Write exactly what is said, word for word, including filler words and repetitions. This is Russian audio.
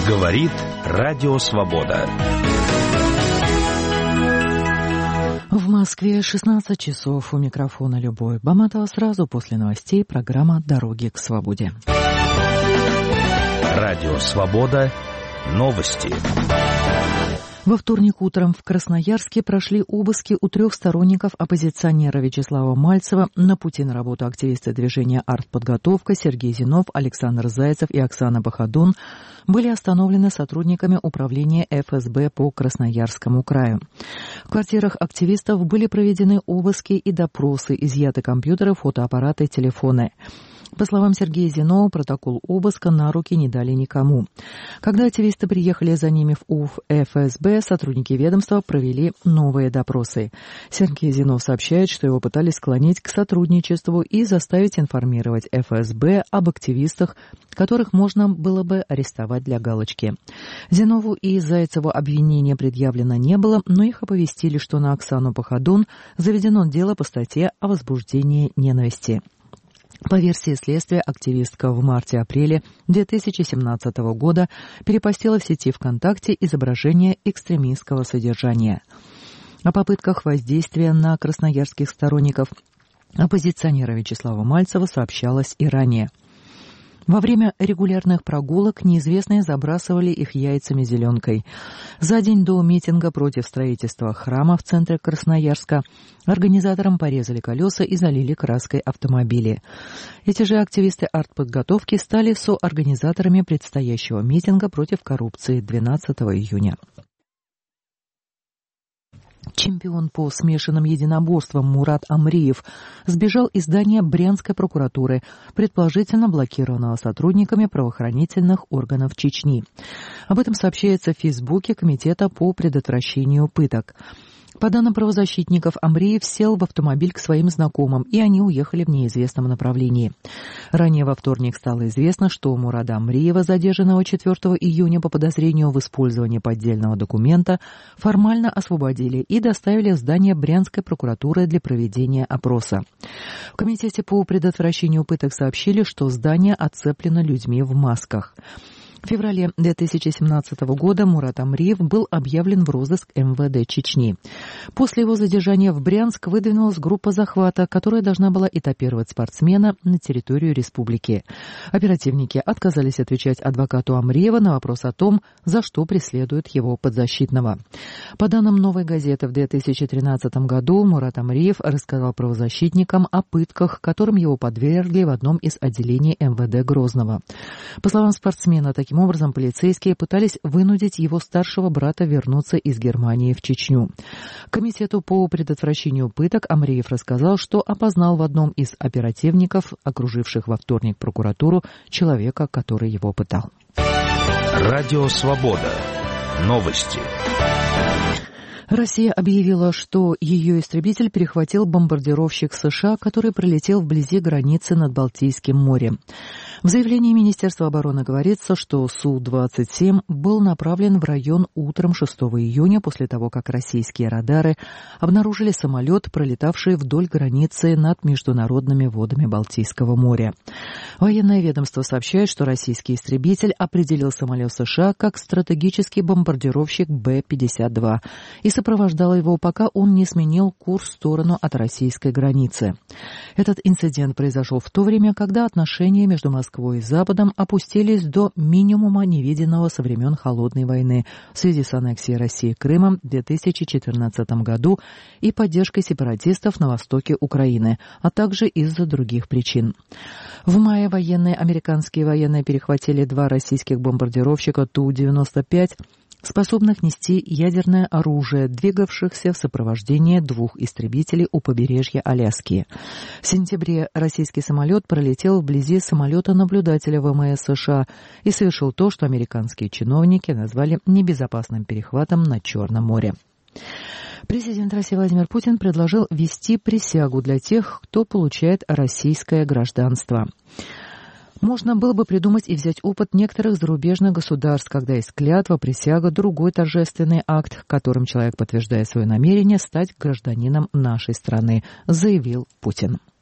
Говорит Радио Свобода. В Москве шестнадцать часов. У микрофона Любовь Баматова. Сразу после новостей программа «Дороги к свободе». Радио Свобода. Новости. Во вторник утром в Красноярске прошли обыски у трех сторонников оппозиционера Вячеслава Мальцева. На пути на работу активисты движения «Артподготовка» Сергей Зинов, Александр Зайцев и Оксана Бахадун были остановлены сотрудниками управления эф эс бэ по Красноярскому краю. В квартирах активистов были проведены обыски и допросы, изъяты компьютеры, фотоаппараты, телефоны. По словам Сергея Зинова, протокол обыска на руки не дали никому. Когда активисты приехали за ними в эф эс бэ, сотрудники ведомства провели новые допросы. Сергей Зинов сообщает, что его пытались склонить к сотрудничеству и заставить информировать эф эс бэ об активистах, которых можно было бы арестовать для галочки. Зинову и Зайцеву обвинения предъявлено не было, но их оповестили, что на Оксану Бахадун заведено дело по статье о возбуждении ненависти. По версии следствия, активистка в марте-апреле две тысячи семнадцатого года перепостила в сети ВКонтакте изображение экстремистского содержания. О попытках воздействия на красноярских сторонников оппозиционера Вячеслава Мальцева сообщалось и ранее. Во время регулярных прогулок неизвестные забрасывали их яйцами-зеленкой. За день до митинга против строительства храма в центре Красноярска организаторам порезали колеса и залили краской автомобили. Эти же активисты артподготовки стали соорганизаторами предстоящего митинга против коррупции двенадцатого июня. Чемпион по смешанным единоборствам Мурат Амриев сбежал из здания Брянской прокуратуры, предположительно блокированного сотрудниками правоохранительных органов Чечни. Об этом сообщается в Фейсбуке Комитета по предотвращению пыток. По данным правозащитников, Амриев сел в автомобиль к своим знакомым, и они уехали в неизвестном направлении. Ранее во вторник стало известно, что Мурада Амриева, задержанного четвёртого июня по подозрению в использовании поддельного документа, формально освободили и доставили в здание Брянской прокуратуры для проведения опроса. В Комитете по предотвращению пыток сообщили, что здание оцеплено людьми в масках. В феврале две тысячи семнадцатого года Мурат Амриев был объявлен в розыск эм вэ дэ Чечни. После его задержания в Брянск выдвинулась группа захвата, которая должна была этапировать спортсмена на территорию республики. Оперативники отказались отвечать адвокату Амриева на вопрос о том, за что преследуют его подзащитного. По данным «Новой газеты», в две тысячи тринадцатом году Мурат Амриев рассказал правозащитникам о пытках, которым его подвергли в одном из отделений эм вэ дэ Грозного. По словам спортсмена, таким образом, полицейские пытались вынудить его старшего брата вернуться из Германии в Чечню. Комитету по предотвращению пыток Амриев рассказал, что опознал в одном из оперативников, окруживших во вторник прокуратуру, человека, который его пытал. Радио Свобода. Новости. Россия объявила, что ее истребитель перехватил бомбардировщик США, который пролетел вблизи границы над Балтийским морем. В заявлении Министерства обороны говорится, что Су двадцать семь был направлен в район утром шестого июня после того, как российские радары обнаружили самолет, пролетавший вдоль границы над международными водами Балтийского моря. Военное ведомство сообщает, что российский истребитель определил самолет США как стратегический бомбардировщик Бэ пятьдесят два и сопровождал его, пока он не сменил курс в сторону от российской границы. Этот инцидент произошел в то время, когда отношения между Москвой и Западом опустились до минимума, невиденного со времен Холодной войны в связи с аннексией России Крыма в две тысячи четырнадцатом году и поддержкой сепаратистов на востоке Украины, а также из-за других причин. В мае военные, американские военные перехватили два российских бомбардировщика Ту девяносто пять, способных нести ядерное оружие, двигавшихся в сопровождении двух истребителей у побережья Аляски. В сентябре российский самолет пролетел вблизи самолета наблюдателя вэ эм эс США и совершил то, что американские чиновники назвали небезопасным перехватом над Черным морем. Президент России Владимир Путин предложил ввести присягу для тех, кто получает российское гражданство. Можно было бы придумать и взять опыт некоторых зарубежных государств, когда есть клятва, присяга, другой торжественный акт, которым человек подтверждает свое намерение стать гражданином нашей страны, заявил Путин.